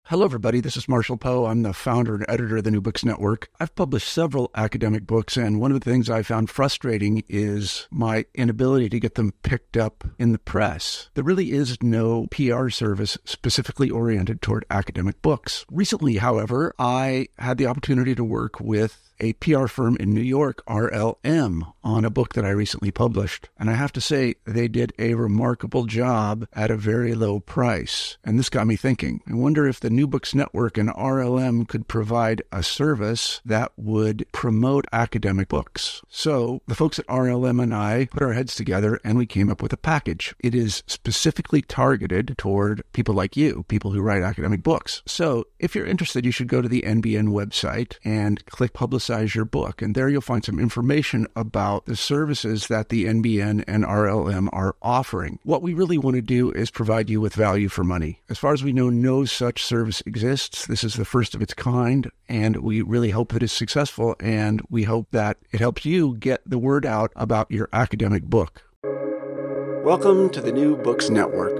Hello, everybody. This is Marshall Poe. I'm the founder and editor of the New Books Network. I've published several academic books, and one of the things I found frustrating is my inability to get them picked up in the press. There really is no PR service specifically oriented toward academic books. Recently, however, I had the opportunity to work with a PR firm in New York, RLM, on a book that I recently published. And I have to say, they did a remarkable job at a very low price. And this got me thinking. I wonder if the New Books Network and RLM could provide a service that would promote academic books. So the folks at RLM and I put our heads together and we came up with a package. It is specifically targeted toward people like you, people who write academic books. So if you're interested, you should go to the NBN website and click Publicize Your Book. And there you'll find some information about the services that the NBN and RLM are offering. What we really want to do is provide you with value for money. As far as we know, no such service exists. This is the first of its kind, and we really hope that it's successful, and we hope that it helps you get the word out about your academic book. Welcome to the New Books Network.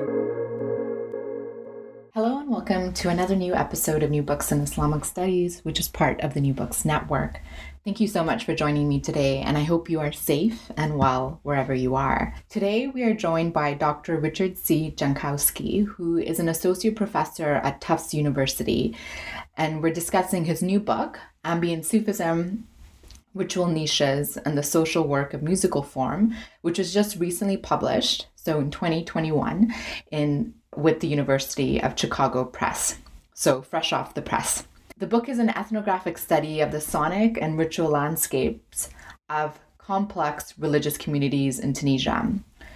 Hello and welcome to another new episode of New Books in Islamic Studies, which is part of the New Books Network. Thank you so much for joining me today, and I hope you are safe and well wherever you are. Today, we are joined by Dr. Richard C. Jankowski, who is an associate professor at Tufts University, and we're discussing his new book, Ambient Sufism, Ritual Niches, and the Social Work of Musical Form, which was just recently published, so in 2021, with the University of Chicago Press. So fresh off the press. The book is an ethnographic study of the sonic and ritual landscapes of complex religious communities in Tunisia,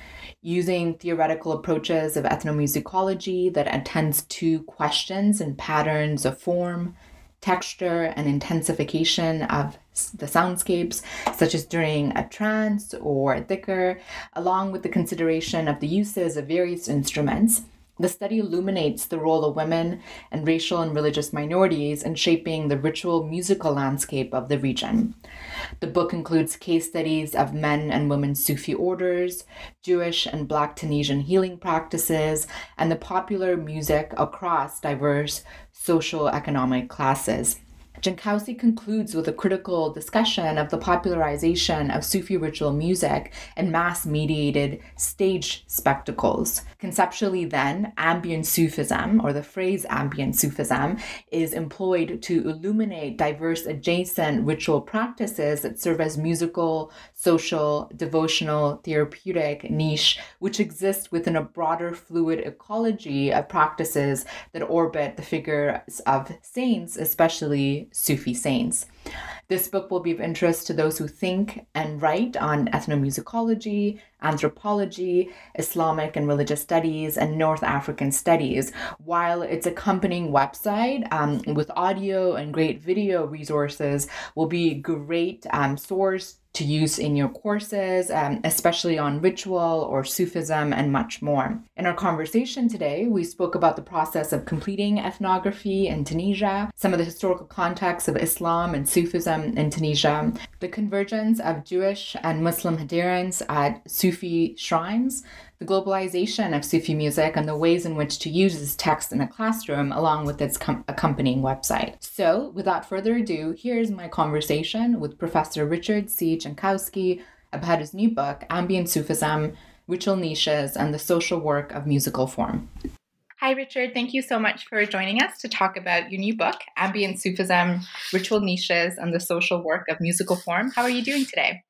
using theoretical approaches of ethnomusicology that attends to questions and patterns of form, texture, and intensification of the soundscapes, such as during a trance or a dhikr, along with the consideration of the uses of various instruments. The study illuminates the role of women and racial and religious minorities in shaping the ritual musical landscape of the region. The book includes case studies of men and women Sufi orders, Jewish and Black Tunisian healing practices, and the popular music across diverse socio-economic classes. Jankowski concludes with a critical discussion of the popularization of Sufi ritual music and mass-mediated stage spectacles. Conceptually then, ambient Sufism, or the phrase ambient Sufism, is employed to illuminate diverse adjacent ritual practices that serve as musical, social, devotional, therapeutic niche, which exist within a broader fluid ecology of practices that orbit the figures of saints, especially Sufi saints. This book will be of interest to those who think and write on ethnomusicology, anthropology, Islamic and religious studies, and North African studies, while its accompanying website with audio and great video resources will be a great source to use in your courses, especially on ritual or Sufism and much more. In our conversation today, we spoke about the process of completing ethnography in Tunisia, some of the historical context of Islam and Sufism in Tunisia, the convergence of Jewish and Muslim adherents at Sufi shrines, the globalization of Sufi music, and the ways in which to use this text in a classroom along with its accompanying website. So, without further ado, here's my conversation with Professor Richard C. Jankowski about his new book, Ambient Sufism, Ritual Niches, and the Social Work of Musical Form. Hi, Richard. Thank you so much for joining us to talk about your new book, Ambient Sufism, Ritual Niches, and the Social Work of Musical Form. How are you doing today?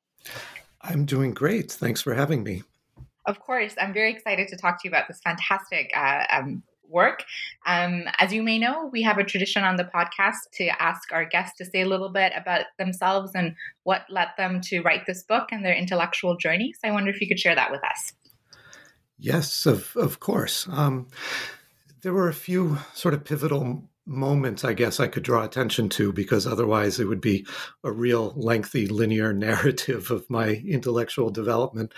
I'm doing great. Thanks for having me. Of course, I'm very excited to talk to you about this fantastic work. As you may know, we have a tradition on the podcast to ask our guests to say a little bit about themselves and what led them to write this book and their intellectual journey. So I wonder if you could share that with us. Yes, of course. There were a few sort of pivotal moments, I guess, I could draw attention to, because otherwise it would be a real lengthy linear narrative of my intellectual development.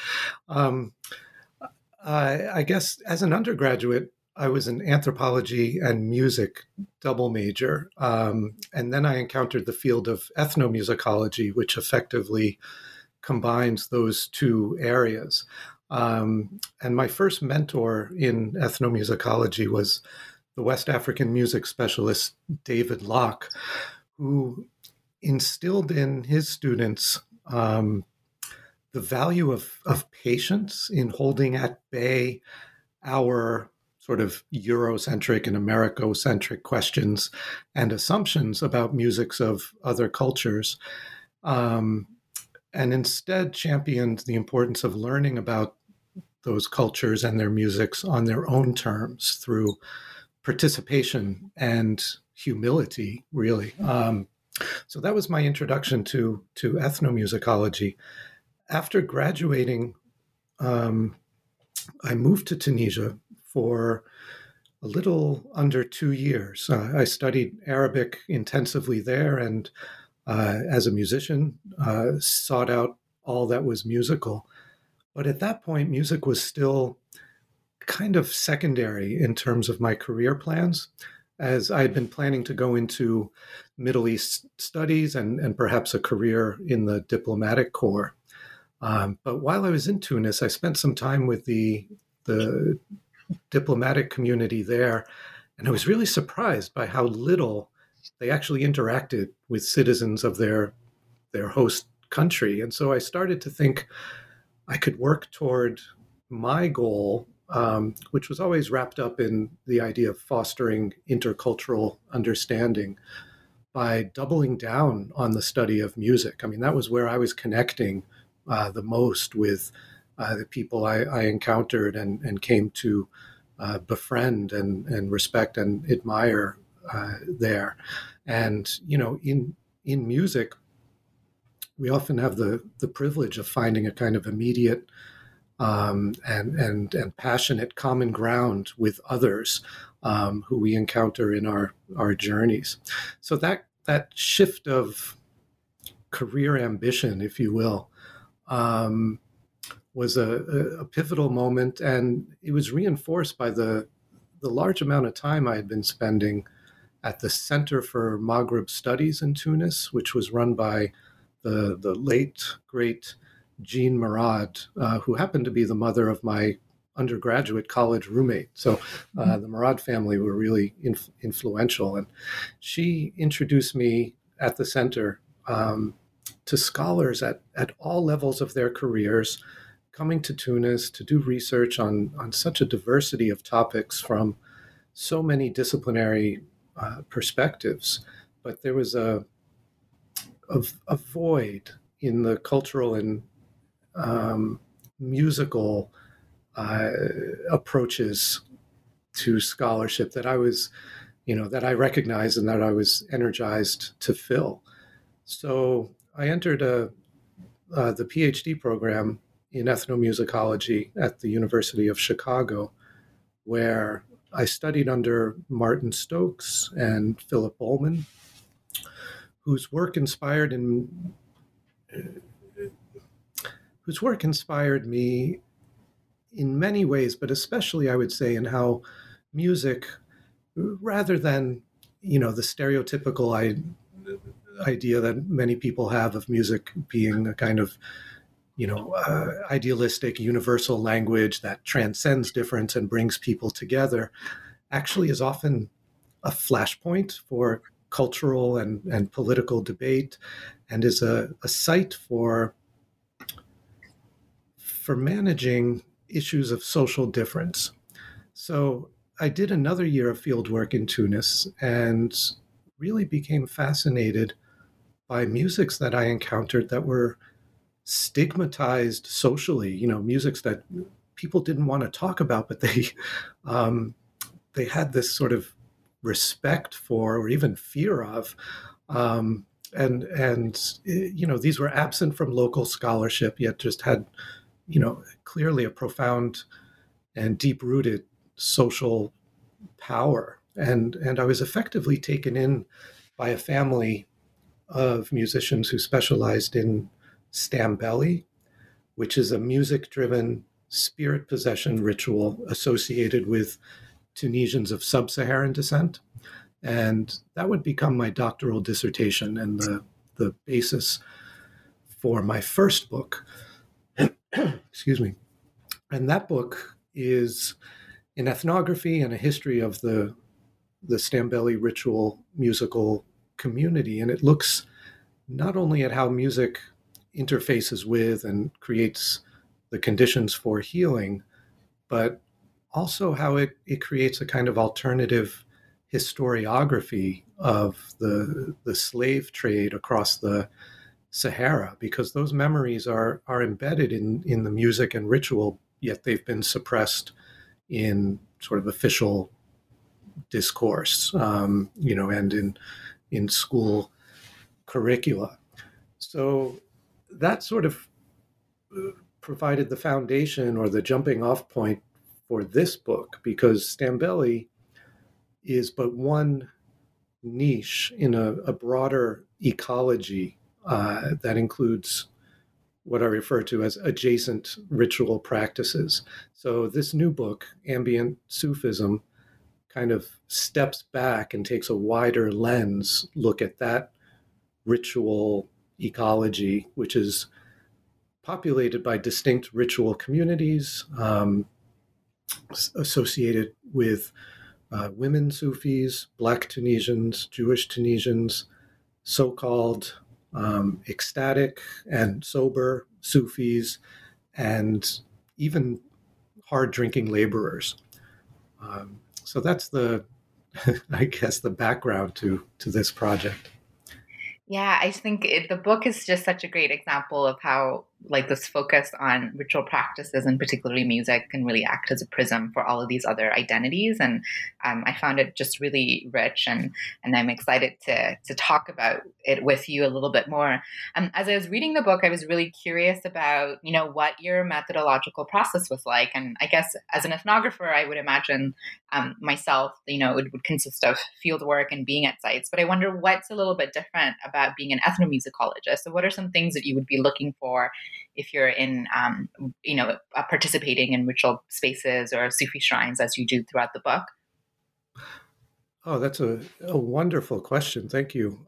I guess as an undergraduate, I was an anthropology and music double major. And then I encountered the field of ethnomusicology, which effectively combines those two areas. And my first mentor in ethnomusicology was the West African music specialist David Locke, who instilled in his students the value of patience in holding at bay our sort of Eurocentric and Americocentric questions and assumptions about musics of other cultures, and instead championed the importance of learning about those cultures and their musics on their own terms through participation and humility, really. So that was my introduction to ethnomusicology. After graduating, I moved to Tunisia for a little under 2 years. I studied Arabic intensively there, and as a musician, sought out all that was musical. But at that point, music was still kind of secondary in terms of my career plans, as I had been planning to go into Middle East studies and perhaps a career in the diplomatic corps. But while I was in Tunis, I spent some time with the diplomatic community there, and I was really surprised by how little they actually interacted with citizens of their host country. And so I started to think I could work toward my goal, which was always wrapped up in the idea of fostering intercultural understanding, by doubling down on the study of music. I mean, that was where I was connecting the most with the people I encountered and came to befriend and respect and admire there. And, in music, we often have the privilege of finding a kind of immediate and passionate common ground with others who we encounter in our journeys. So that shift of career ambition, if you will, was a pivotal moment, and it was reinforced by the large amount of time I had been spending at the Center for Maghreb Studies in Tunis, which was run by the late, great Jean Murad, who happened to be the mother of my undergraduate college roommate. So the Murad family were really influential, and she introduced me at the center to scholars at all levels of their careers, coming to Tunis to do research on such a diversity of topics from so many disciplinary perspectives. But there was a void in the cultural and musical approaches to scholarship that I was, that I recognized and that I was energized to fill. So I entered the PhD program in ethnomusicology at the University of Chicago, where I studied under Martin Stokes and Philip Bowman, whose work inspired me in many ways, but especially, I would say, in how music, rather than, the stereotypical idea that many people have of music being a kind of, idealistic, universal language that transcends difference and brings people together, actually is often a flashpoint for cultural and political debate, and is a site for managing issues of social difference. So I did another year of fieldwork in Tunis and really became fascinated by musics that I encountered that were stigmatized socially, musics that people didn't want to talk about, but they had this sort of respect for, or even fear of, and these were absent from local scholarship, yet just had, clearly a profound and deep-rooted social power. And I was effectively taken in by a family of musicians who specialized in stambeli, which is a music-driven spirit possession ritual associated with Tunisians of sub-Saharan descent. And that would become my doctoral dissertation and the basis for my first book. Excuse me. And that book is an ethnography and a history of the the Stambeli ritual musical community. And it looks not only at how music interfaces with and creates the conditions for healing, but also how it creates a kind of alternative historiography of the slave trade across the Sahara, because those memories are embedded in the music and ritual, yet they've been suppressed in sort of official discourse, and in school curricula. So that sort of provided the foundation or the jumping off point for this book, because Stambeli is but one niche in a broader ecology that includes what I refer to as adjacent ritual practices. So this new book, Ambient Sufism, kind of steps back and takes a wider lens look at that ritual ecology, which is populated by distinct ritual communities associated with women Sufis, Black Tunisians, Jewish Tunisians, so-called ecstatic and sober Sufis, and even hard-drinking laborers. So that's I guess, the background to this project. Yeah, I think the book is just such a great example of how this focus on ritual practices and particularly music can really act as a prism for all of these other identities. And I found it just really rich, and I'm excited to talk about it with you a little bit more. As I was reading the book, I was really curious about, what your methodological process was like. And I guess as an ethnographer, I would imagine myself, it would consist of field work and being at sites. But I wonder what's a little bit different about being an ethnomusicologist. So what are some things that you would be looking for if you're in, participating in ritual spaces or Sufi shrines as you do throughout the book? Oh, that's a wonderful question. Thank you.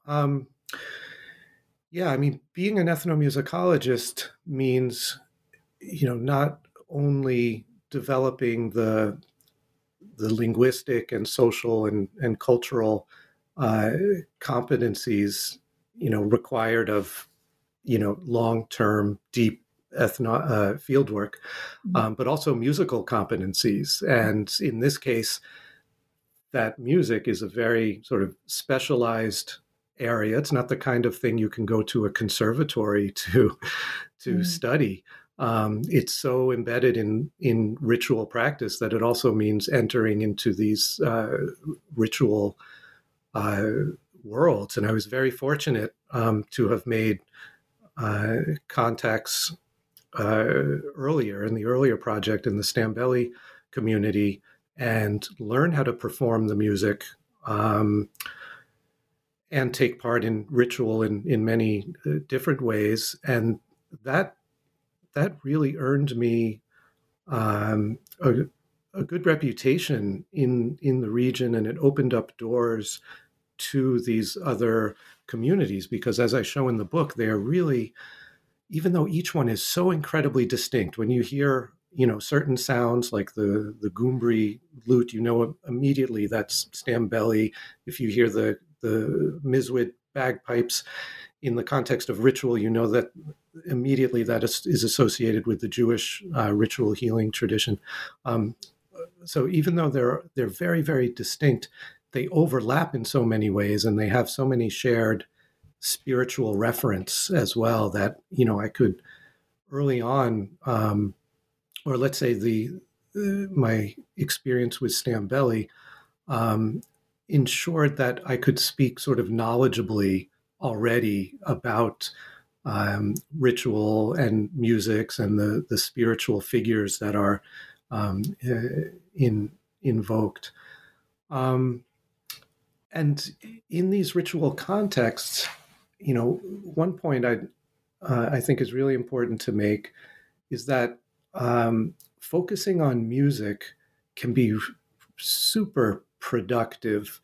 Yeah, I mean, being an ethnomusicologist means, not only developing the linguistic and social and cultural competencies, required of, long-term, deep field work, but also musical competencies. And in this case, that music is a very sort of specialized area. It's not the kind of thing you can go to a conservatory to study. It's so embedded in ritual practice that it also means entering into these ritual worlds. And I was very fortunate to have made contacts earlier in the earlier project in the Stambeli community and learn how to perform the music and take part in ritual in many different ways. And that really earned me a good reputation in the region, and it opened up doors to these other communities, because as I show in the book, they are really, even though each one is so incredibly distinct, when you hear, certain sounds like the Gumbri lute, immediately that's Stambeli. If you hear the Mizwid bagpipes in the context of ritual, that immediately that is associated with the Jewish ritual healing tradition. So even though they're very, very distinct, they overlap in so many ways, and they have so many shared spiritual reference as well that, I could early on, or let's say my experience with Stambeli ensured that I could speak sort of knowledgeably already about ritual and musics and the spiritual figures that are invoked. And in these ritual contexts, one point I think is really important to make is that focusing on music can be super productive,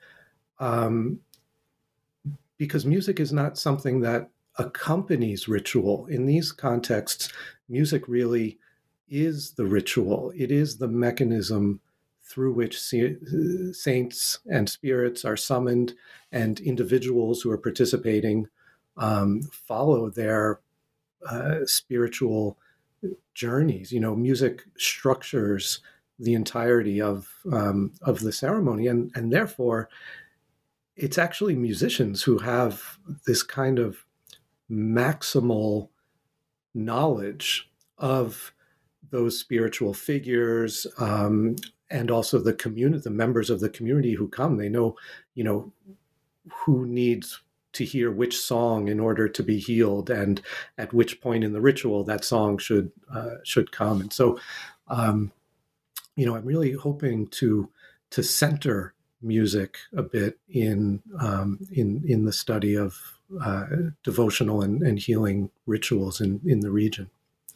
because music is not something that accompanies ritual. In these contexts, music really is the ritual. It is the mechanism through which saints and spirits are summoned, and individuals who are participating follow their spiritual journeys. Music structures the entirety of the ceremony, and therefore it's actually musicians who have this kind of maximal knowledge of those spiritual figures, and also the members of the community who come. They know, who needs to hear which song in order to be healed, and at which point in the ritual that song should come. And so, I'm really hoping to center music a bit in the study of devotional and healing rituals in the region.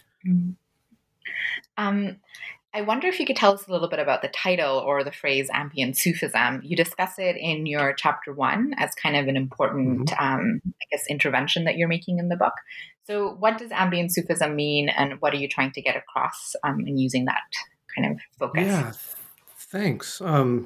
I wonder if you could tell us a little bit about the title or the phrase ambient Sufism. You discuss it in your chapter 1 as kind of an important, intervention that you're making in the book. So what does ambient Sufism mean, and what are you trying to get across in using that kind of focus? Yeah, thanks.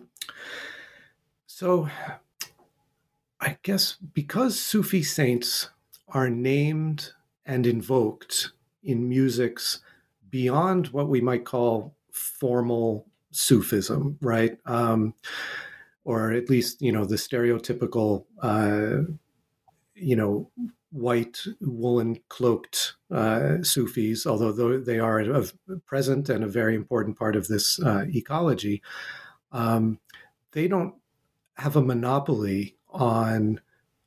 So I guess because Sufi saints are named and invoked in musics beyond what we might call formal Sufism, right? Or at least, the stereotypical, white woolen cloaked Sufis, although they are a present and a very important part of this ecology, they don't have a monopoly on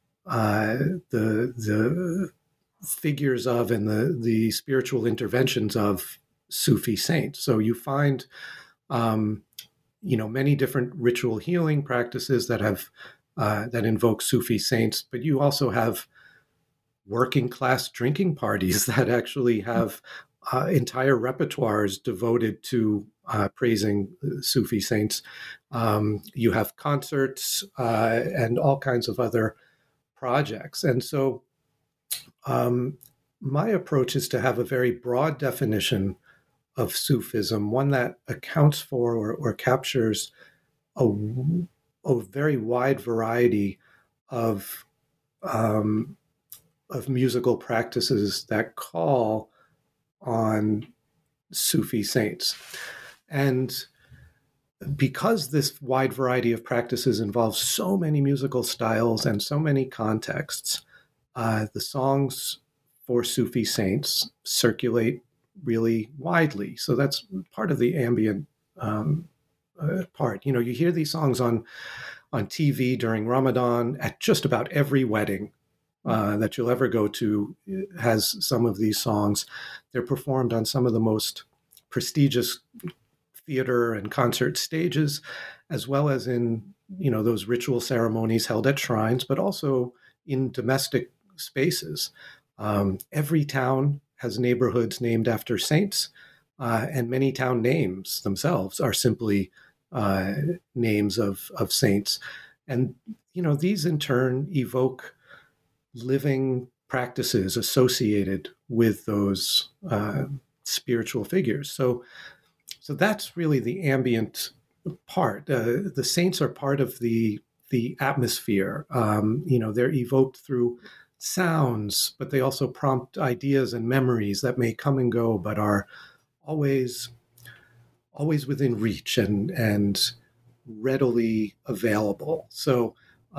the figures of and the spiritual interventions of Sufi saints. So you find, many different ritual healing practices that have that invoke Sufi saints, but you also have working class drinking parties that actually have entire repertoires devoted to praising Sufi saints. You have concerts and all kinds of other projects. And so my approach is to have a very broad definition of Sufism, one that accounts for or captures a very wide variety of musical practices that call on Sufi saints. And because this wide variety of practices involves so many musical styles and so many contexts, the songs for Sufi saints circulate really widely. So that's part of the ambient part. You hear these songs on TV during Ramadan. At just about every wedding that you'll ever go to has some of these songs. They're performed on some of the most prestigious theater and concert stages, as well as in, those ritual ceremonies held at shrines, but also in domestic spaces. Every town has neighborhoods named after saints, and many town names themselves are simply names of saints. And, these in turn evoke living practices associated with those spiritual figures. So that's really the ambient part. The saints are part of the atmosphere. They're evoked through sounds, but they also prompt ideas and memories that may come and go, but are always within reach and readily available. So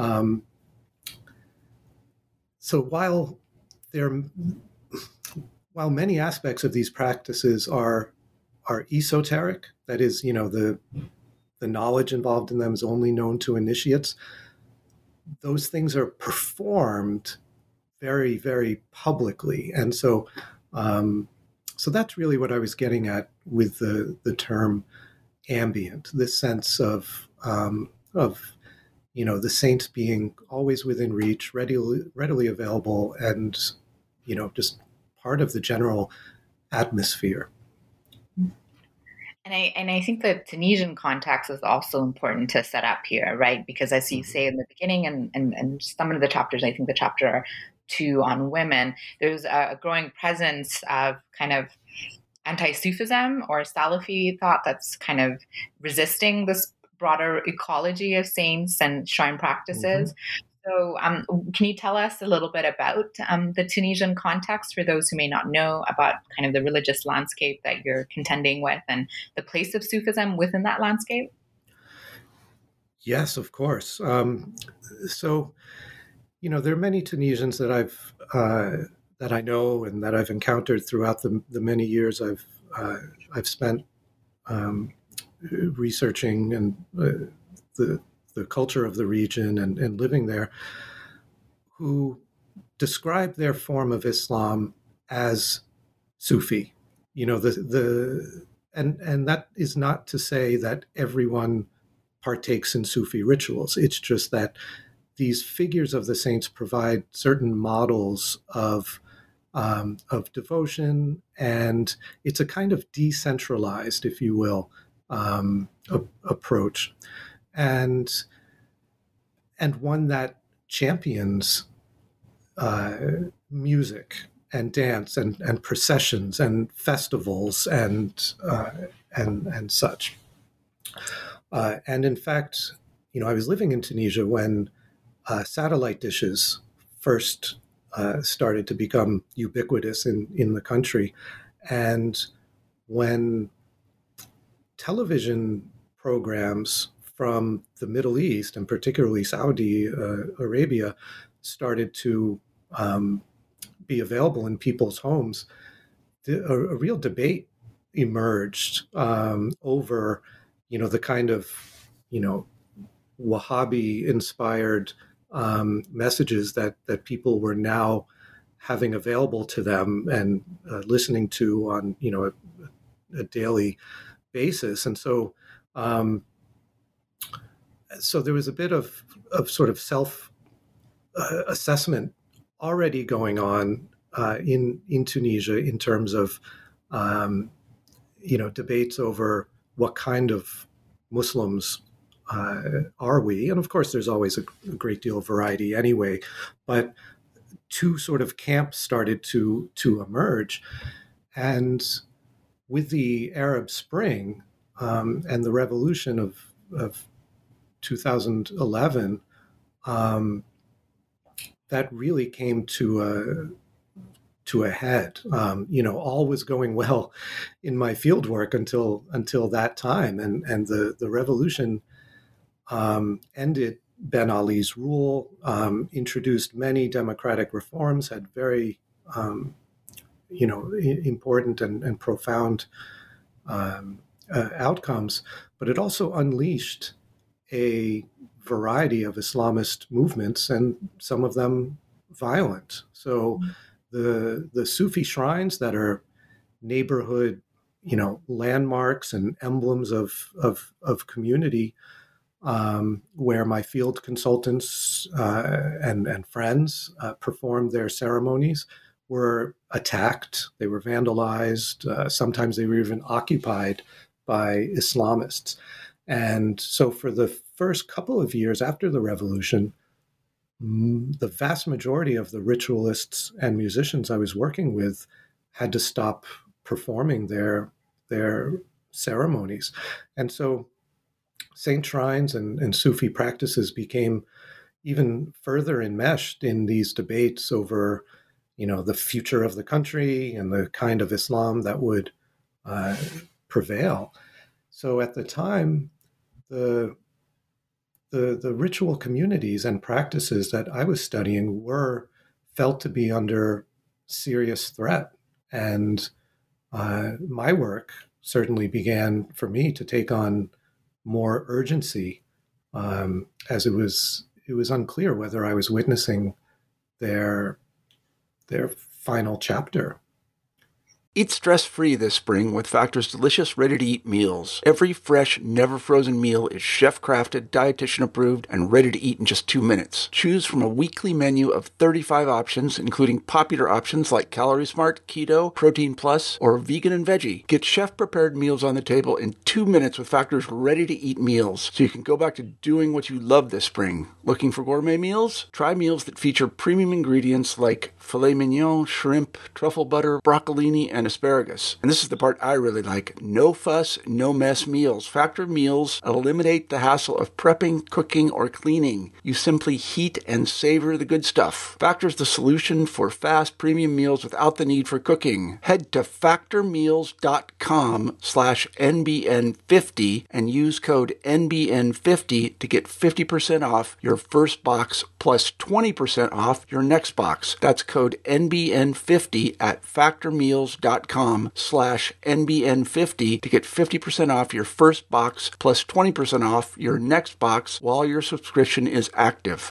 while many aspects of these practices are esoteric, that is, the knowledge involved in them is only known to initiates, those things are performed very, very publicly. And so that's really what I was getting at with the term ambient, this sense of the saints being always within reach, readily available, and just part of the general atmosphere. And I think the Tunisian context is also important to set up here, right? Because as you say in the beginning and some of the chapters, I think the chapter 2 on women, there's a growing presence of kind of anti-Sufism or Salafi thought that's kind of resisting this broader ecology of saints and shrine practices. So can you tell us a little bit about the Tunisian context for those who may not know about kind of the religious landscape that you're contending with and the place of Sufism within that landscape? Yes, of course. So, there are many Tunisians that I know and that I've encountered throughout the many years I've spent researching and the culture of the region and living there, who describe their form of Islam as Sufi. And that is not to say that everyone partakes in Sufi rituals. It's just that these figures of the saints provide certain models of devotion, and it's a kind of decentralized, if you will, approach, and one that champions music and dance and processions and festivals and such. And in fact, I was living in Tunisia when satellite dishes first started to become ubiquitous in the country. And when television programs from the Middle East, and particularly Saudi Arabia, started to be available in people's homes, a real debate emerged over, the kind of, Wahhabi-inspired messages that people were now having available to them and listening to on, a daily basis. And so there was a bit of sort of self-assessment already going on in Tunisia in terms of, debates over what kind of Muslims are we? And of course, there's always a great deal of variety anyway, but two sort of camps started to emerge. And with the Arab Spring and the revolution of 2011, that really came to a head. All was going well in my fieldwork until that time, and the revolution ended Ben Ali's rule, introduced many democratic reforms, had very important and profound outcomes, but it also unleashed a variety of Islamist movements, and some of them violent. So the Sufi shrines that are neighborhood, landmarks and emblems of community, where my field consultants and friends performed their ceremonies, were attacked. They were vandalized. Sometimes they were even occupied by Islamists. And so for the first couple of years after the revolution, the vast majority of the ritualists and musicians I was working with had to stop performing their ceremonies. And so saint shrines and Sufi practices became even further enmeshed in these debates over, the future of the country and the kind of Islam that would prevail. So at the time, the ritual communities and practices that I was studying were felt to be under serious threat. And my work certainly began for me to take on more urgency, as it was unclear whether I was witnessing their final chapter. Eat stress-free this spring with Factor's delicious, ready-to-eat meals. Every fresh, never-frozen meal is chef-crafted, dietitian-approved, and ready to eat in just 2 minutes. Choose from a weekly menu of 35 options, including popular options like Calorie Smart, Keto, Protein Plus, or Vegan and Veggie. Get chef-prepared meals on the table in 2 minutes with Factor's ready-to-eat meals, so you can go back to doing what you love this spring. Looking for gourmet meals? Try meals that feature premium ingredients like filet mignon, shrimp, truffle butter, broccolini, and and asparagus. And this is the part I really like. No fuss, no mess meals. Factor meals eliminate the hassle of prepping, cooking, or cleaning. You simply heat and savor the good stuff. Factor's the solution for fast premium meals without the need for cooking. Head to factormeals.com/NBN50 and use code NBN50 to get 50% off your first box plus 20% off your next box. That's code NBN50 at factormeals.com/NBN50 to get 50% off your first box plus 20% off your next box while your subscription is active.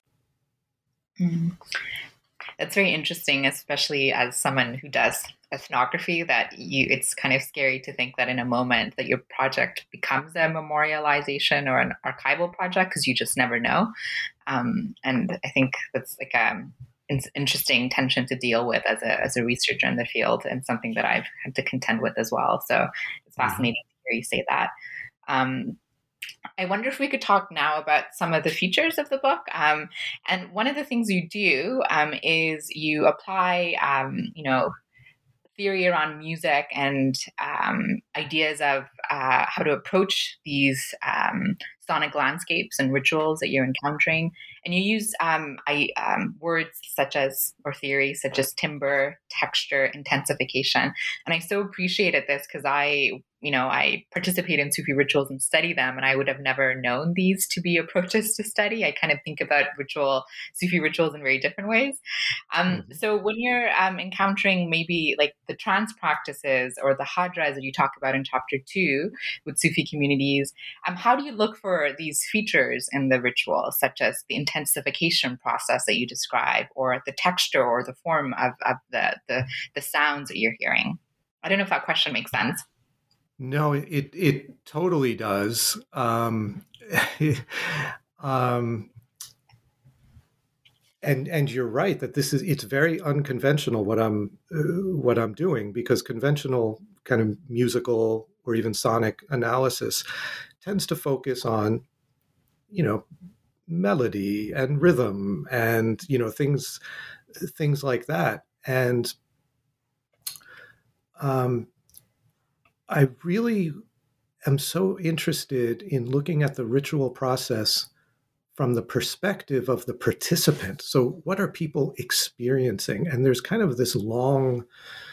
That's very interesting, especially as someone who does ethnography, that it's kind of scary to think that in a moment that your project becomes a memorialization or an archival project, because you just never know. And I think that's like an interesting tension to deal with as a researcher in the field, and something that I've had to contend with as well. So it's fascinating to hear you say that. I wonder if we could talk now about some of the features of the book. And one of the things you do is you apply, theory around music and ideas of how to approach these sonic landscapes and rituals that you're encountering. And you use words such as, or theories such as timbre, texture, intensification. And I so appreciated this because I participate in Sufi rituals and study them, and I would have never known these to be approaches to study. I kind of think about Sufi rituals in very different ways. So when you're encountering maybe like the trance practices or the hadras that you talk about in chapter 2 with Sufi communities, how do you look for these features in the ritual, such as the intensification process that you describe, or the texture or the form of the sounds that you're hearing? I don't know if that question makes sense. No, it totally does. And you're right that it's very unconventional what I'm doing, because conventional kind of musical or even sonic analysis tends to focus on, melody and rhythm and, things like that. And I really am so interested in looking at the ritual process from the perspective of the participant. So what are people experiencing? And there's kind of this long,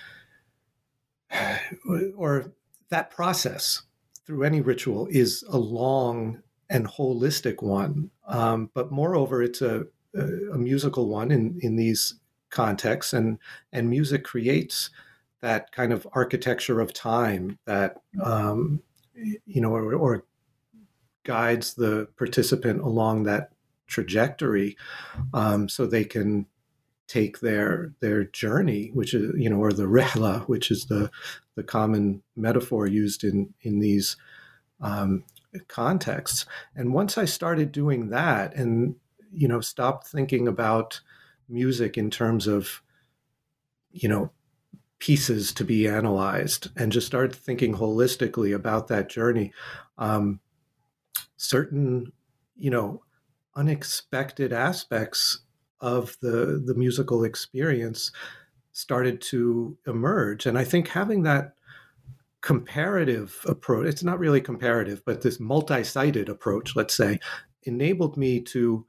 or that process through any ritual is a long and holistic one. But moreover, it's a musical one in these contexts, and music creates that kind of architecture of time that, or guides the participant along that trajectory, so they can take their journey, which is, or the rihla, which is the common metaphor used in these contexts. And once I started doing that and, stopped thinking about music in terms of, pieces to be analyzed, and just started thinking holistically about that journey, certain, unexpected aspects of the musical experience started to emerge. And I think having that comparative approach, it's not really comparative, but this multi-sided approach, let's say, enabled me to,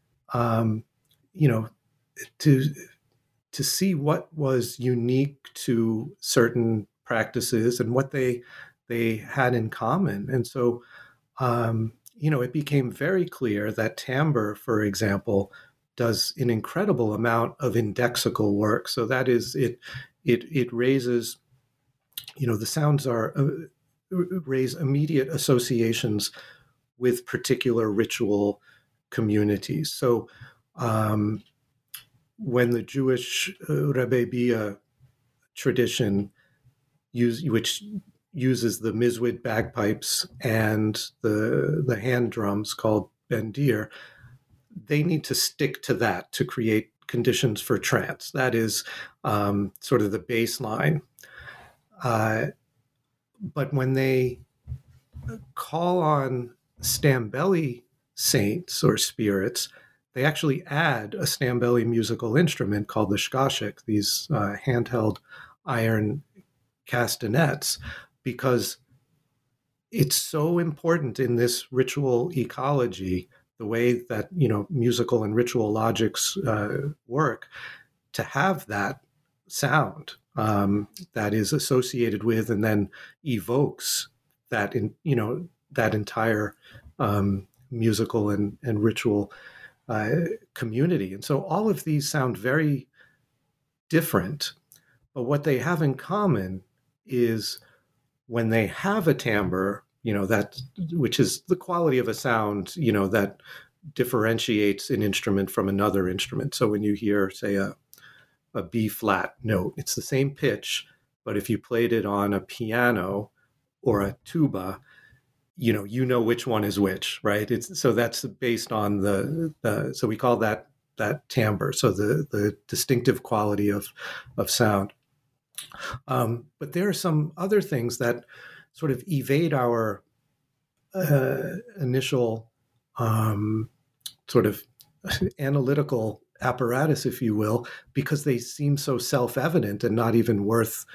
to see what was unique to certain practices and what they had in common. And so, it became very clear that timbre, for example, does an incredible amount of indexical work. So that is, it raises, the sounds raise immediate associations with particular ritual communities. So, when the Jewish Rebbe'iyah tradition, which uses the Mizwid bagpipes and the hand drums called bendir, they need to stick to that to create conditions for trance. That is sort of the baseline. But when they call on Stambeli saints or spirits, they actually add a Stambeli musical instrument called the shkashik, these handheld iron castanets, because it's so important in this ritual ecology, the way that, musical and ritual logics work, to have that sound that is associated with and then evokes that entire musical and ritual community. And so all of these sound very different, but what they have in common is when they have a timbre, that, which is the quality of a sound, that differentiates an instrument from another instrument. So when you hear, say, a B flat note, it's the same pitch, but if you played it on a piano or a tuba, you know which one is which, right? So that's based on so we call that timbre, so the distinctive quality of sound. But there are some other things that sort of evade our initial sort of analytical apparatus, if you will, because they seem so self-evident and not even worth,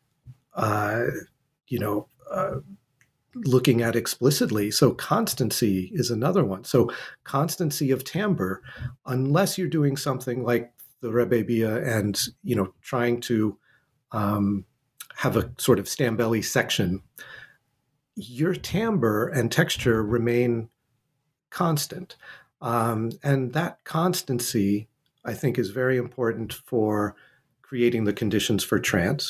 looking at explicitly. So constancy is another one. So constancy of timbre, unless you're doing something like the Rebbe and, trying to have a sort of Stambeli section, your timbre and texture remain constant. And that constancy, I think, is very important for creating the conditions for trance.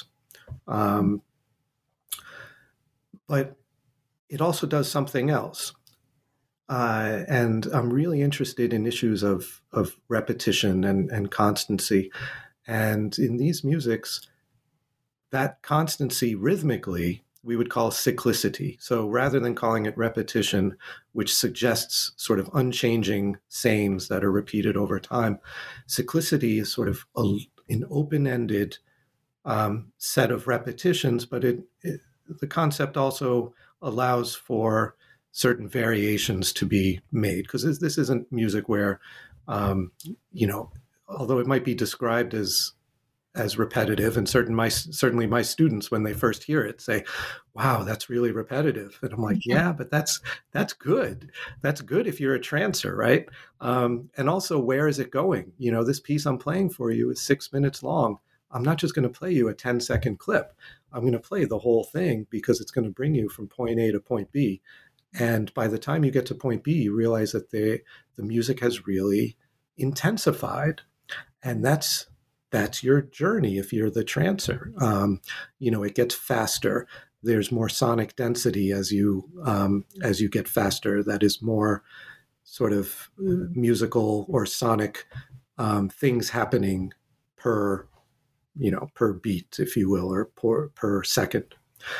But it also does something else. And I'm really interested in issues of repetition and constancy. And in these musics, that constancy rhythmically, we would call cyclicity. So rather than calling it repetition, which suggests sort of unchanging sames that are repeated over time, cyclicity is sort of an open-ended set of repetitions, but the concept also allows for certain variations to be made, because this isn't music where, although it might be described as repetitive, and certainly my students, when they first hear it, say, "Wow, that's really repetitive," and I'm like, "Yeah, but that's good. That's good if you're a trancer, right?" And also, where is it going? This piece I'm playing for you is 6 minutes long. I'm not just going to play you a 10-second clip. I'm going to play the whole thing because it's going to bring you from point A to point B. And by the time you get to point B, you realize that the music has really intensified, and that's your journey. If you're the trancer, it gets faster. There's more sonic density as you get faster. That is more sort of musical or sonic things happening per beat, if you will, or per second.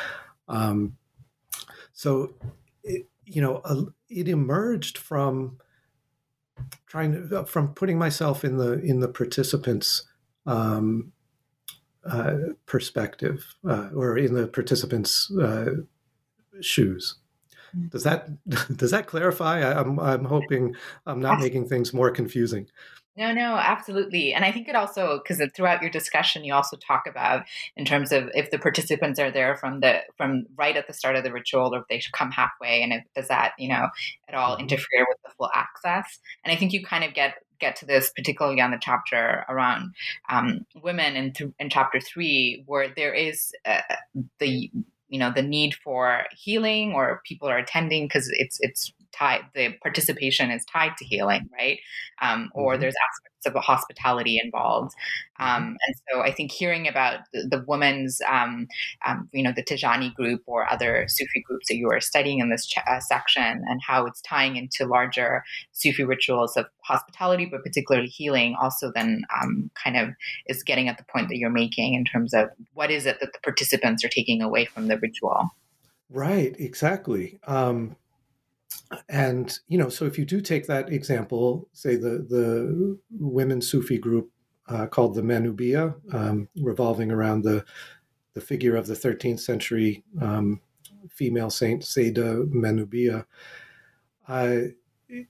So it emerged from from putting myself in the participants' perspective, or in the participants' shoes. Does that clarify? I'm hoping I'm not making things more confusing. No, absolutely. And I think it also, because throughout your discussion, you also talk about in terms of if the participants are there from right at the start of the ritual, or if they should come halfway, and does that, at all interfere with the full access. And I think you kind of get to this, particularly on the chapter around women in chapter 3, where there is the need for healing, or people are attending because it's tied, the participation is tied to healing, right? Or there's aspects of hospitality involved. And so I think hearing about the women's, the Tijani group or other Sufi groups that you are studying in this section, and how it's tying into larger Sufi rituals of hospitality, but particularly healing, also then kind of is getting at the point that you're making in terms of what is it that the participants are taking away from the ritual. Right, exactly. And, so if you do take that example, say the women's Sufi group called the Manubia, revolving around the figure of the 13th century female saint, Sayda Manubia,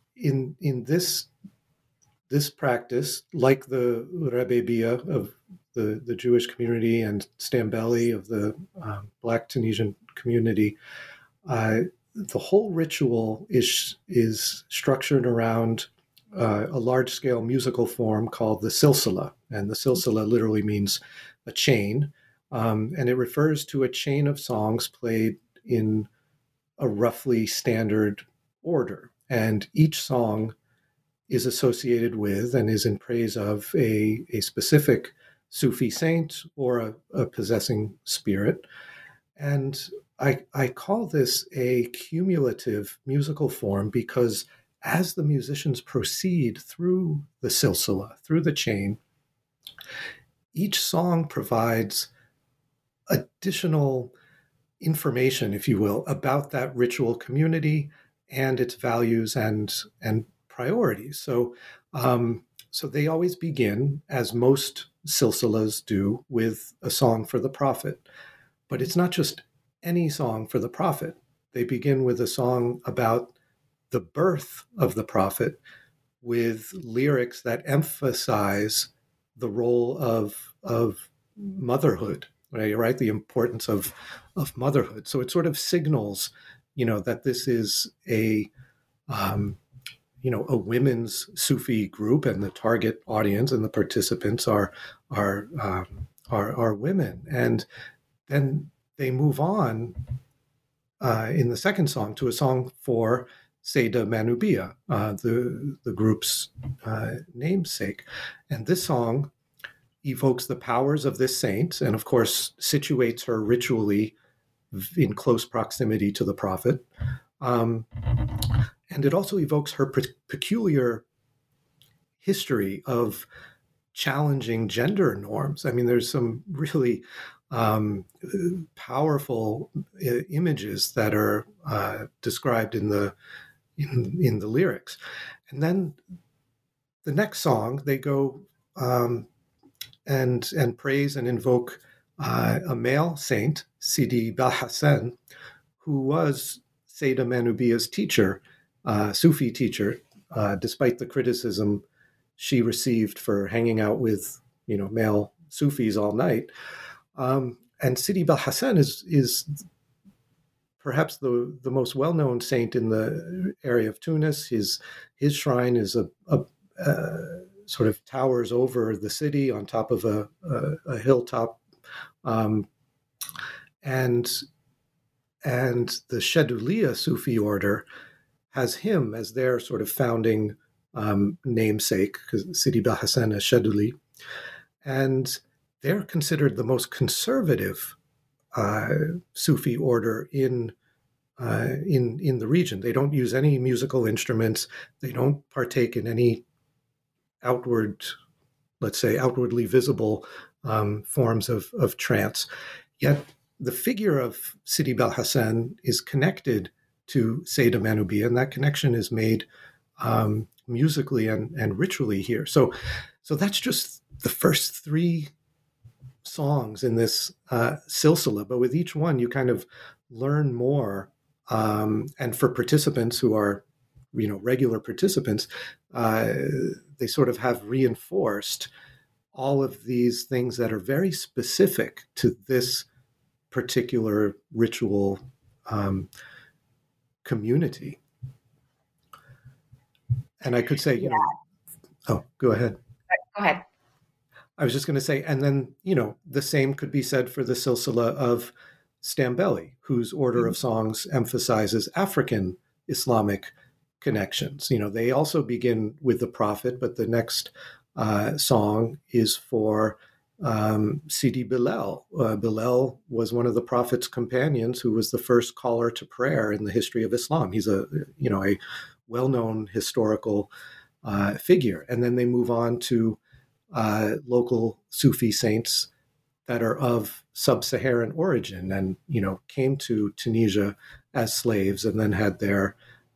in this practice, like the Rebbe of the Jewish community, and Stambeli of the Black Tunisian community, the whole ritual is structured around a large-scale musical form called the silsila. And the silsila literally means a chain, and it refers to a chain of songs played in a roughly standard order. And each song is associated with and is in praise of a specific Sufi saint or a possessing spirit. And I call this a cumulative musical form because as the musicians proceed through the silsila, through the chain, each song provides additional information, if you will, about that ritual community and its values and priorities. So they always begin, as most silsilas do, with a song for the prophet. But it's not just any song for the prophet. They begin with a song about the birth of the prophet, with lyrics that emphasize the role of motherhood, right? The importance of motherhood. So it sort of signals, that this is a women's Sufi group, and the target audience and the participants are women. And then they move on in the second song to a song for Sayyidah Manubia, the group's namesake. And this song evokes the powers of this saint and, of course, situates her ritually in close proximity to the prophet. And it also evokes her peculiar history of challenging gender norms. I mean, there's some really powerful images that are described in the lyrics. And then the next song, they go and praise and invoke a male saint, Sidi Belhassan, who was Sayyidah Manubia's teacher, Sufi teacher, despite the criticism she received for hanging out with, male Sufis all night. And Sidi Belhassan is perhaps the most well-known saint in the area of Tunis. His shrine is a sort of towers over the city on top of a hilltop, and the Shaduliya Sufi order has him as their sort of founding namesake, because Sidi Belhassan is Shaduli, and they're considered the most conservative Sufi order in the region. They don't use any musical instruments. They don't partake in any outwardly visible forms of trance. Yet the figure of Sidi Belhassan is connected to Sayyidah Manubia, and that connection is made musically and ritually here. So that's just the first three songs in this silsila, but with each one you kind of learn more. And for participants who are, regular participants, they sort of have reinforced all of these things that are very specific to this particular ritual community. And I could say, oh, go ahead. Go ahead. I was just going to say, and then, the same could be said for the silsila of Stambeli, whose order of songs emphasizes African Islamic connections. They also begin with the prophet, but the next song is for Sidi Bilal. Bilal was one of the prophet's companions who was the first caller to prayer in the history of Islam. He's a well-known historical figure. And then they move on to local Sufi saints that are of sub-Saharan origin and, came to Tunisia as slaves and then had their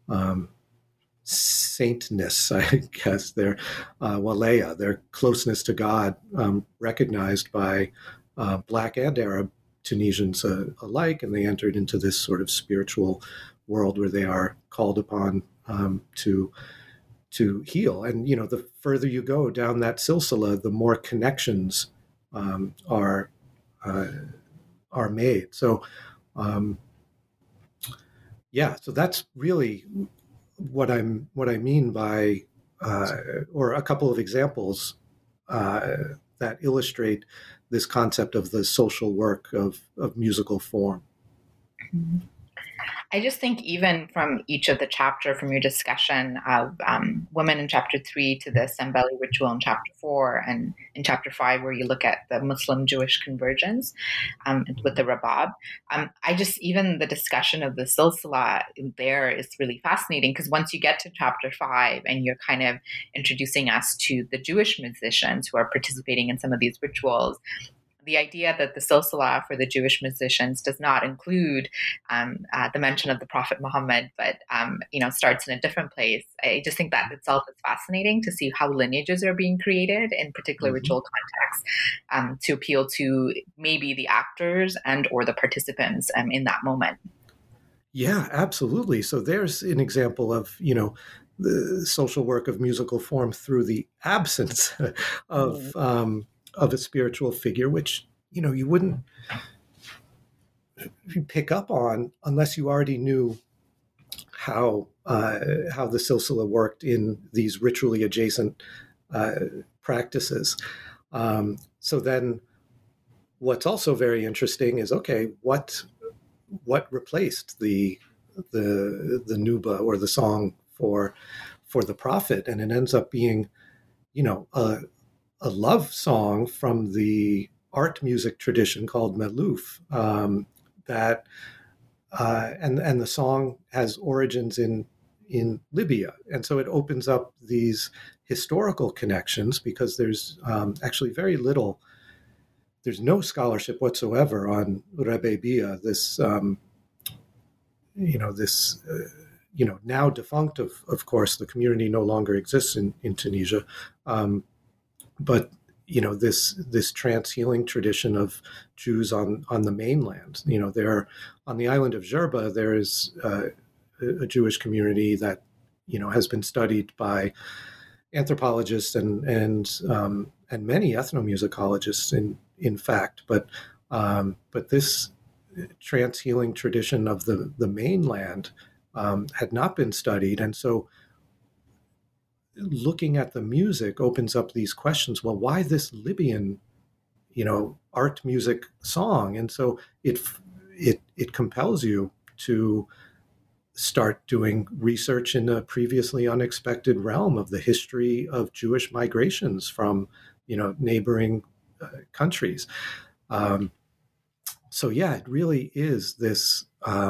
saintness, I guess, their walaya, their closeness to God, recognized by Black and Arab Tunisians alike, and they entered into this sort of spiritual world where they are called upon to heal. And, the further you go down that silsila, the more connections are made. So, so that's really what I mean by, or a couple of examples that illustrate this concept of the social work of musical form. I just think even from each of the chapter, from your discussion of women in chapter 3 to the Sembeli ritual in chapter 4, and in chapter 5 where you look at the Muslim-Jewish convergence with the Rabab, even the discussion of the silsila there is really fascinating, because once you get to chapter 5 and you're kind of introducing us to the Jewish musicians who are participating in some of these rituals, the idea that the silsila for the Jewish musicians does not include the mention of the Prophet Muhammad, but starts in a different place. I just think that itself is fascinating to see how lineages are being created in particular ritual contexts to appeal to maybe the actors and or the participants in that moment. Yeah, absolutely. So there's an example of, the social work of musical form through the absence of a spiritual figure, which, you wouldn't pick up on unless you already knew how the silsila worked in these ritually adjacent practices. So then what's also very interesting is, okay, what replaced the nuba or the song for the prophet? And it ends up being, a love song from the art music tradition called Meluf, that and the song has origins in Libya, and so it opens up these historical connections, because there's actually very little. There's no scholarship whatsoever on Rubaiyat, this now defunct. Of course, the community no longer exists in Tunisia. But this trance healing tradition of Jews on the mainland, there on the island of Jerba, there is a Jewish community that has been studied by anthropologists and many ethnomusicologists in fact. But this trance healing tradition of the mainland had not been studied, and so looking at the music opens up these questions. Well, why this Libyan, art music song? And so it compels you to start doing research in a previously unexpected realm of the history of Jewish migrations from, neighboring countries. So yeah, it really is this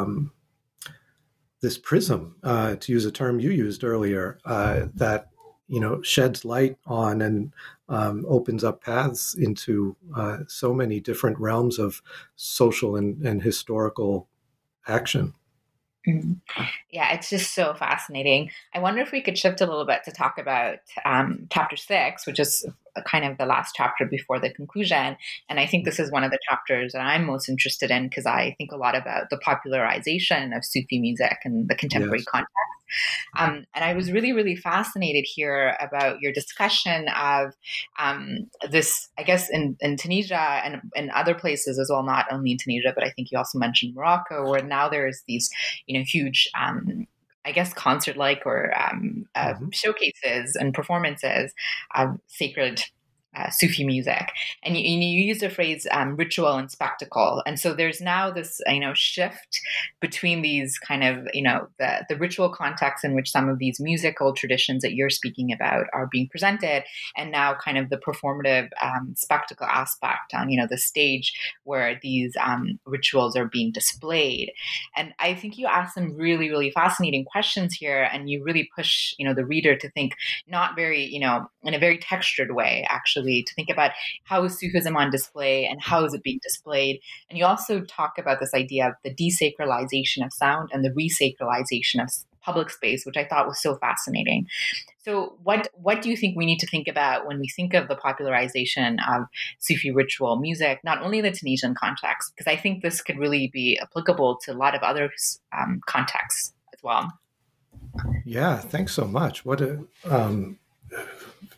this prism, to use a term you used earlier, that sheds light on and opens up paths into so many different realms of social and historical action. Yeah, it's just so fascinating. I wonder if we could shift a little bit to talk about chapter 6, which is kind of the last chapter before the conclusion. And I think this is one of the chapters that I'm most interested in, because I think a lot about the popularization of Sufi music and the contemporary context. And I was really, really fascinated here about your discussion of this, I guess, in Tunisia and in other places as well, not only in Tunisia, but I think you also mentioned Morocco, where now there's these, huge, I guess, concert-like or showcases and performances of sacred Sufi music, and you use the phrase ritual and spectacle, and so there's now this shift between these kind of the ritual context in which some of these musical traditions that you're speaking about are being presented, and now kind of the performative spectacle aspect on the stage where these rituals are being displayed. And I think you ask some really, really fascinating questions here, and you really push the reader to think not very in a very textured way, actually, to think about how is Sufism on display and how is it being displayed. And you also talk about this idea of the desacralization of sound and the resacralization of public space, which I thought was so fascinating. So what do you think we need to think about when we think of the popularization of Sufi ritual music, not only in the Tunisian context, because I think this could really be applicable to a lot of other contexts as well. Yeah, thanks so much. What a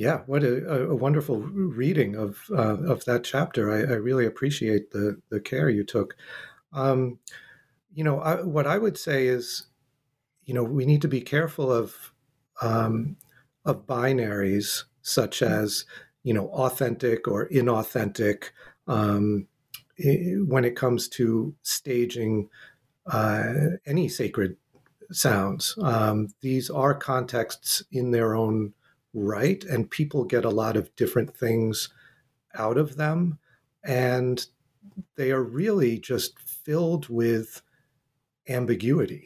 Yeah, what a wonderful reading of that chapter. I really appreciate the care you took. Um, what I would say is, we need to be careful um, of binaries such as, authentic or inauthentic, um, when it comes to staging any sacred sounds. These are contexts in their own right, and people get a lot of different things out of them. And they are really just filled with ambiguity.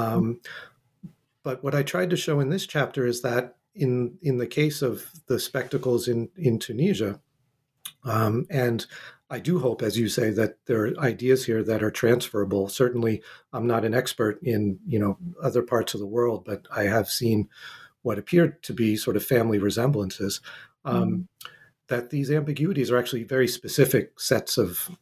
But what I tried to show in this chapter is that in the case of the spectacles in Tunisia, and I do hope, as you say, that there are ideas here that are transferable. Certainly, I'm not an expert in other parts of the world, but I have seen what appeared to be sort of family resemblances. That these ambiguities are actually very specific sets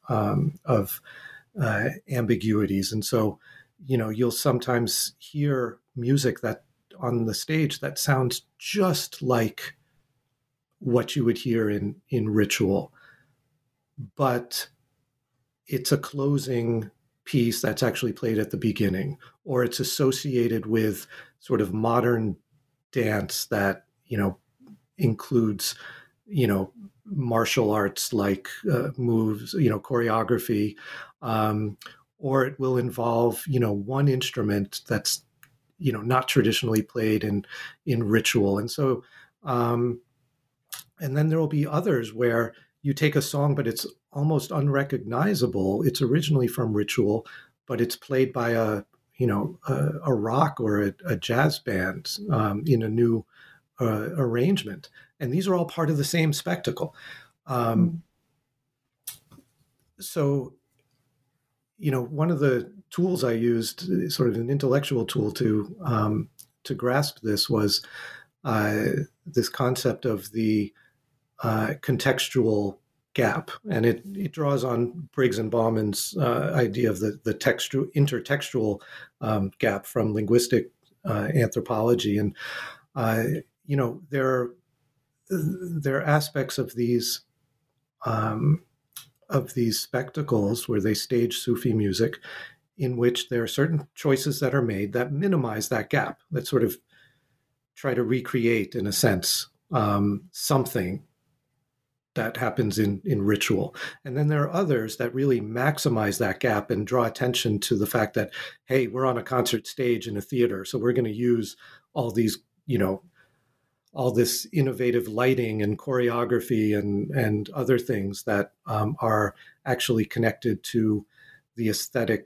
of ambiguities, and so you'll sometimes hear music that on the stage that sounds just like what you would hear in ritual, but it's a closing piece that's actually played at the beginning, or it's associated with sort of modern dance that includes martial arts like moves, choreography, or it will involve one instrument that's not traditionally played in ritual, and so and then there will be others where you take a song, but it's almost unrecognizable. It's originally from ritual, but it's played by a rock or a jazz band in a new arrangement. And these are all part of the same spectacle. So, one of the tools I used, sort of an intellectual tool to grasp this, was this concept of the contextual gap, and it draws on Briggs and Bauman's idea of the intertextual gap from linguistic anthropology, and there are aspects of these spectacles where they stage Sufi music, in which there are certain choices that are made that minimize that gap, that sort of try to recreate, in a sense, something that happens in ritual. And then there are others that really maximize that gap and draw attention to the fact that, hey, we're on a concert stage in a theater, so we're going to use all these, all this innovative lighting and choreography and other things that are actually connected to the aesthetic,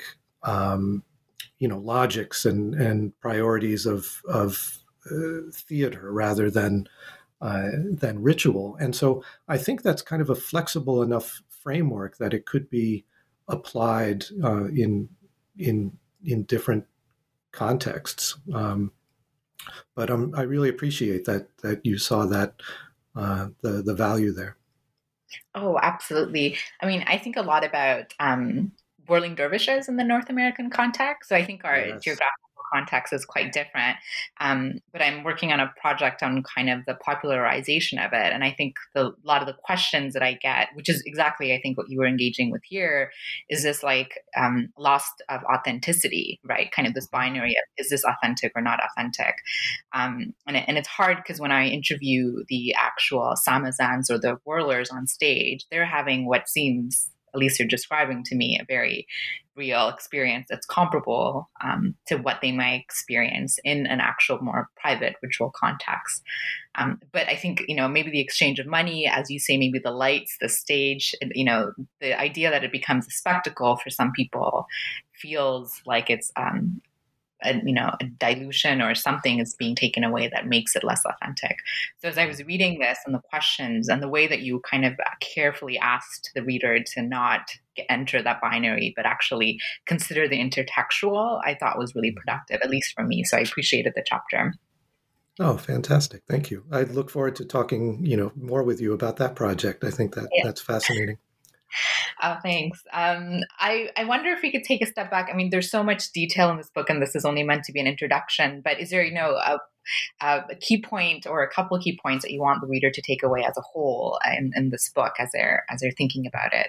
logics and priorities of theater rather than ritual. And so I think that's kind of a flexible enough framework that it could be applied in different contexts. But I really appreciate that you saw that the value there. Oh, absolutely. I mean, I think a lot about whirling dervishes in the North American context. So I think our geographical context is quite different. But I'm working on a project on kind of the popularization of it. And I think a lot of the questions that I get, which is exactly, I think, what you were engaging with here, is this like loss of authenticity, right? Kind of this binary of, is this authentic or not authentic? And it's hard because when I interview the actual samazans or the whirlers on stage, they're having what seems, at least you're describing to me, a very real experience that's comparable to what they might experience in an actual more private ritual context. But I think, maybe the exchange of money, as you say, maybe the lights, the stage, the idea that it becomes a spectacle for some people feels like it's a dilution or something is being taken away that makes it less authentic. So as I was reading this and the questions and the way that you kind of carefully asked the reader to not enter that binary, but actually consider the intertextual, I thought was really productive, at least for me. So I appreciated the chapter. Oh, fantastic. Thank you. I look forward to talking, more with you about that project. I think that's fascinating. Thanks. I wonder if we could take a step back. I mean, there's so much detail in this book, and this is only meant to be an introduction. But is there, a key point or a couple of key points that you want the reader to take away as a whole in this book as they're thinking about it?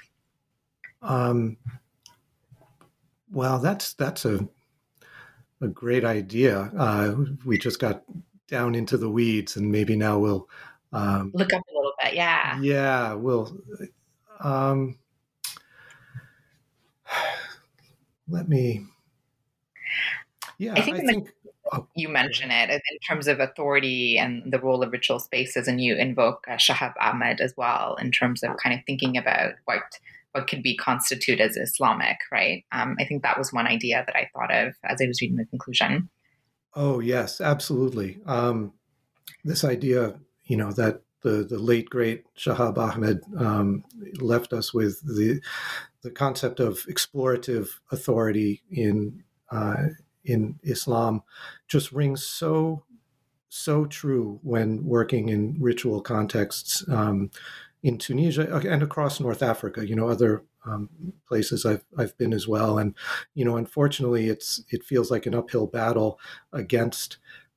Well, that's a great idea. We just got down into the weeds, and maybe now we'll look up a little bit. Yeah. Yeah, we'll. Let me. Yeah, I think you mention it in terms of authority and the role of ritual spaces, and you invoke Shahab Ahmed as well in terms of kind of thinking about what could be constituted as Islamic, right? I think that was one idea that I thought of as I was reading the conclusion. Oh yes, absolutely. This idea, that the late great Shahab Ahmed left us with the concept of explorative authority in Islam just rings so true when working in ritual contexts in Tunisia and across North Africa. Other places I've been as well, and unfortunately, it feels like an uphill battle against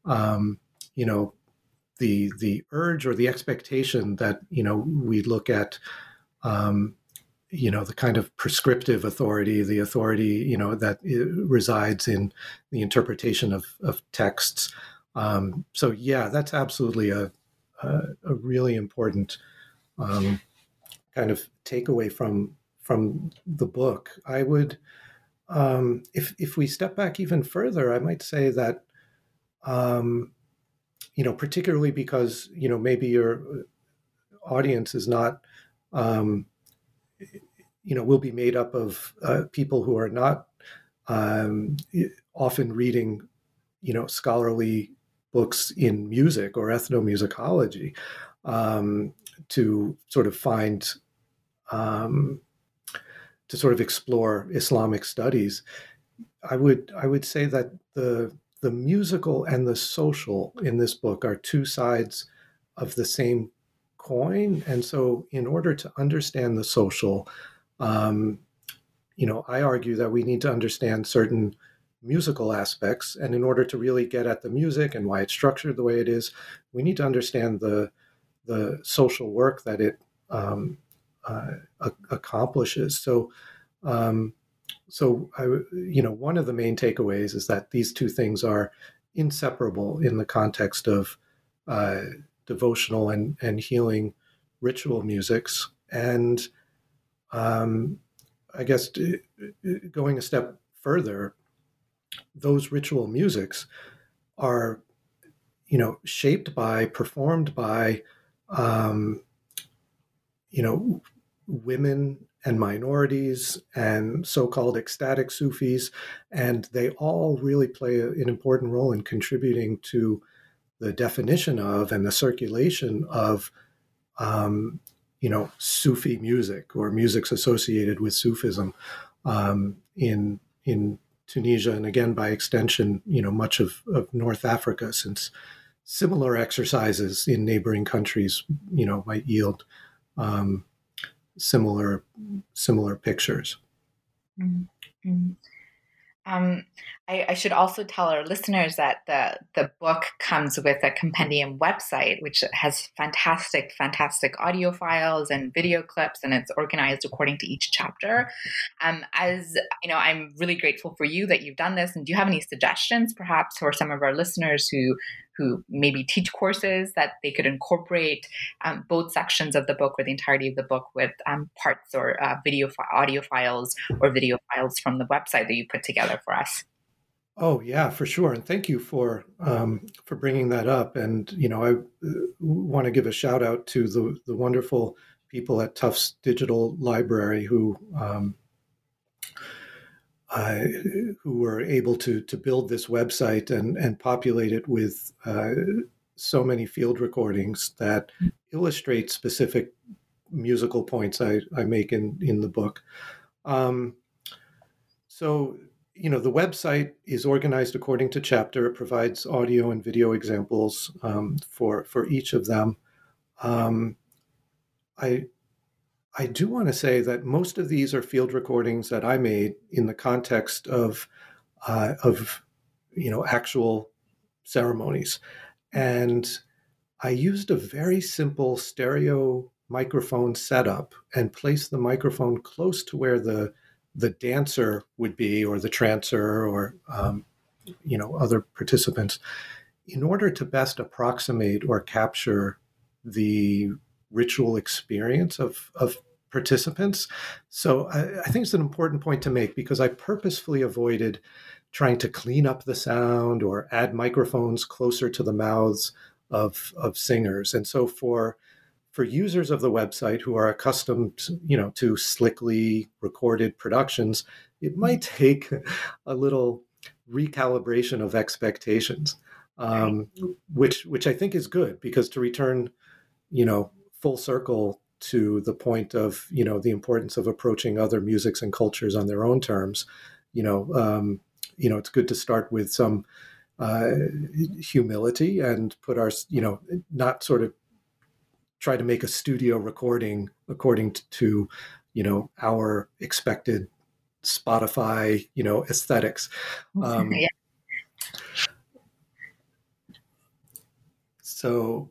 the urge or the expectation that we look at the kind of prescriptive authority, the authority that resides in the interpretation of texts. So yeah, that's absolutely a really important kind of takeaway from the book. I would, if we step back even further, I might say that, particularly because, maybe your audience is not, will be made up of people who are not often reading, scholarly books in music or ethnomusicology to sort of find, to sort of explore Islamic studies. I would say that the musical and the social in this book are two sides of the same coin. And so in order to understand the social, I argue that we need to understand certain musical aspects. And in order to really get at the music and why it's structured the way it is, we need to understand the social work that it accomplishes. So, one of the main takeaways is that these two things are inseparable in the context of devotional and healing ritual musics. And I guess going a step further, those ritual musics are, shaped by, performed by, women and minorities and so-called ecstatic Sufis, and they all really play an important role in contributing to the definition of and the circulation of, Sufi music or musics associated with Sufism in Tunisia, and again, by extension, much of North Africa, since similar exercises in neighboring countries, might yield similar pictures. Mm-hmm. I should also tell our listeners that the book comes with a compendium website, which has fantastic audio files and video clips, and it's organized according to each chapter. As I'm really grateful for you that you've done this. And do you have any suggestions, perhaps, for some of our listeners who maybe teach courses that they could incorporate both sections of the book or the entirety of the book with parts or audio files or video files from the website that you put together for us? Oh yeah, for sure. And thank you for bringing that up. And, I want to give a shout out to the wonderful people at Tufts Digital Library who were able to build this website and populate it with so many field recordings that illustrate specific musical points I make in the book. So, the website is organized according to chapter. It provides audio and video examples for each of them. I I do want to say that most of these are field recordings that I made in the context of actual ceremonies, and I used a very simple stereo microphone setup and placed the microphone close to where the dancer would be, or the trancer, or other participants, in order to best approximate or capture the ritual experience of participants. So I think it's an important point to make, because I purposefully avoided trying to clean up the sound or add microphones closer to the mouths of singers. And so for users of the website who are accustomed, to slickly recorded productions, it might take a little recalibration of expectations, which I think is good, because to return, full circle to the point of, the importance of approaching other musics and cultures on their own terms, it's good to start with some humility and put our, not sort of try to make a studio recording according to, our expected Spotify, aesthetics. Yeah. So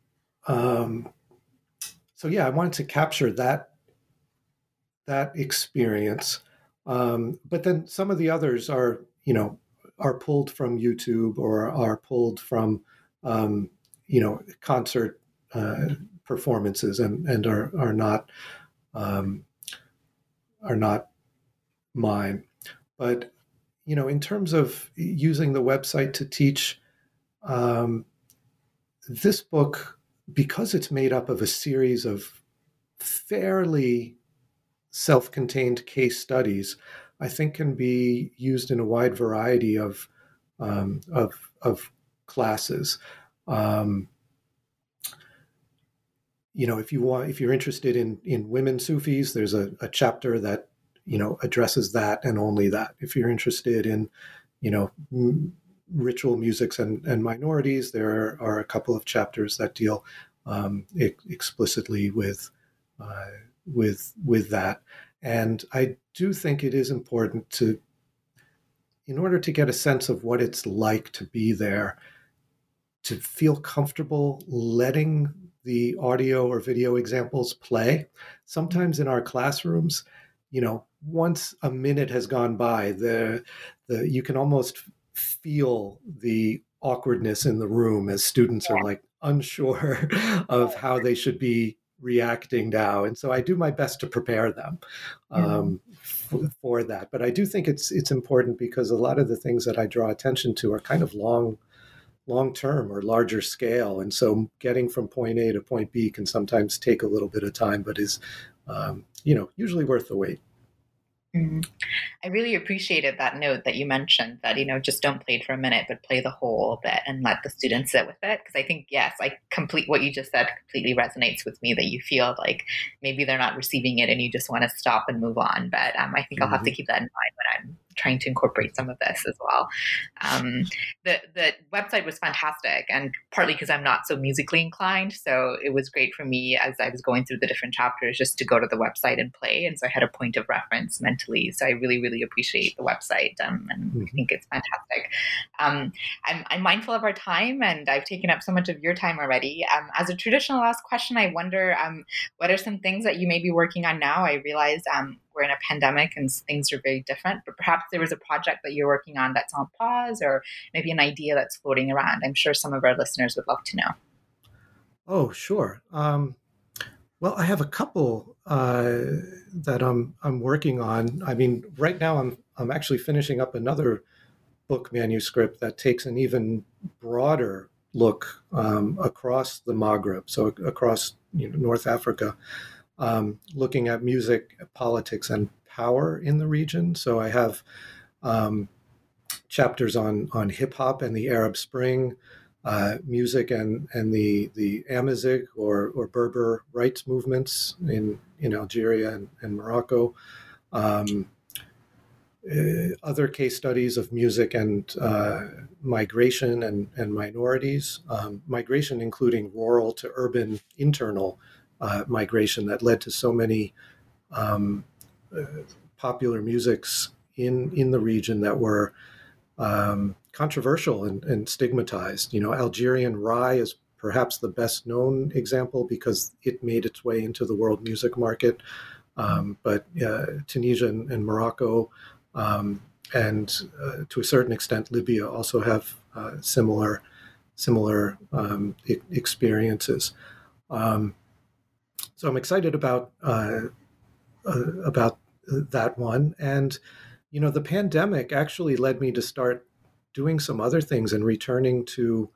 yeah, I wanted to capture that experience. But then some of the others are pulled from YouTube, or are pulled from, concert performances, and are not mine. But, in terms of using the website to teach, this book, because it's made up of a series of fairly self-contained case studies, I think can be used in a wide variety of classes. If you're interested in women Sufis, there's a chapter that addresses that and only that. If you're interested in ritual musics and minorities, there are a couple of chapters that deal explicitly with that. And I do think it is important to, in order to get a sense of what it's like to be there, to feel comfortable letting the audio or video examples play. Sometimes in our classrooms, once a minute has gone by, you can almost feel the awkwardness in the room as students are like unsure of how they should be reacting now. And so I do my best to prepare them for that. But I do think it's important, because a lot of the things that I draw attention to are kind of long-term or larger scale. And so getting from point A to point B can sometimes take a little bit of time, but is, usually worth the wait. I really appreciated that note that you mentioned, that, just don't play it for a minute, but play the whole bit and let the students sit with it. Because I think, yes, what you just said completely resonates with me, that you feel like maybe they're not receiving it and you just want to stop and move on. But I think I'll have to keep that in mind when I'm trying to incorporate some of this as well. The website was fantastic, and partly because I'm not so musically inclined. So it was great for me as I was going through the different chapters just to go to the website and play. And so I had a point of reference mentally. So I really, really appreciate the website, and I think it's fantastic. I'm mindful of our time, and I've taken up so much of your time already. As a traditional last question, I wonder, what are some things that you may be working on now? I realize we're in a pandemic and things are very different, but perhaps there was a project that you're working on that's on pause, or maybe an idea that's floating around. I'm sure some of our listeners would love to know. Oh, sure. Well, I have a couple that I'm working on. I mean, right now I'm actually finishing up another book manuscript that takes an even broader look across the Maghreb, so across North Africa, looking at music, politics, and power in the region. So I have chapters on hip hop and the Arab Spring, music and the Amazigh or Berber rights movements in Algeria and Morocco. Other case studies of music and migration and minorities, migration including rural to urban internal migration that led to so many popular musics in the region that were controversial and stigmatized. Algerian Rai is perhaps the best known example because it made its way into the world music market. But Tunisia and Morocco, and to a certain extent Libya, also have similar experiences. So I'm excited about that one. And the pandemic actually led me to start doing some other things and returning to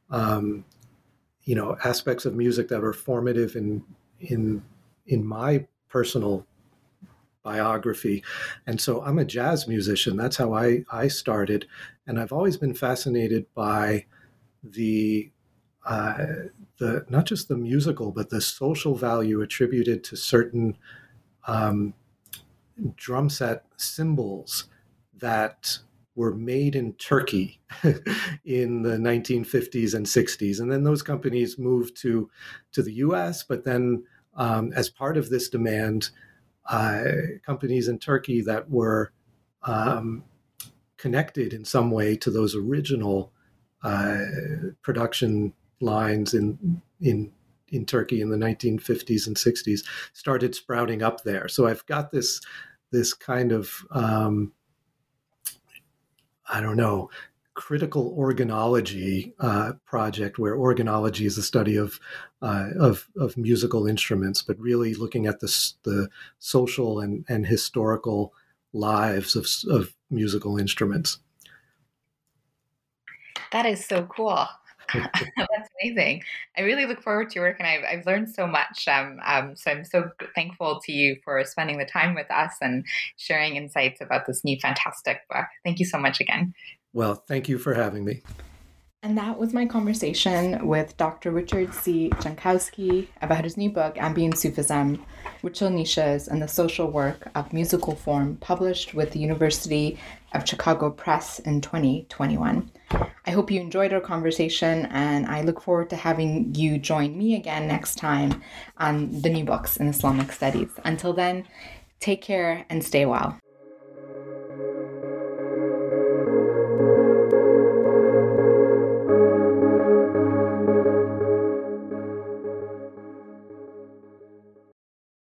aspects of music that were formative in my personal biography. And so I'm a jazz musician. That's how I started. And I've always been fascinated by the not just the musical, but the social value attributed to certain drum set cymbals that were made in Turkey in the 1950s and 60s. And then those companies moved to the US, but then as part of this demand, companies in Turkey that were connected in some way to those original production lines in Turkey in the 1950s and 60s started sprouting up there. So I've got this kind of critical organology project, where organology is the study of musical instruments, but really looking at the social and historical lives of musical instruments. That is so cool. That's amazing. I really look forward to your work, and I've learned so much. So I'm so thankful to you for spending the time with us and sharing insights about this new fantastic book. Thank you so much again. Well, thank you for having me. And that was my conversation with Dr. Richard C. Jankowski about his new book, Ambient Sufism, Ritual Niches and the Social Work of Musical Form, published with the University of Chicago Press in 2021. I hope you enjoyed our conversation, and I look forward to having you join me again next time on the New Books in Islamic Studies. Until then, take care and stay well.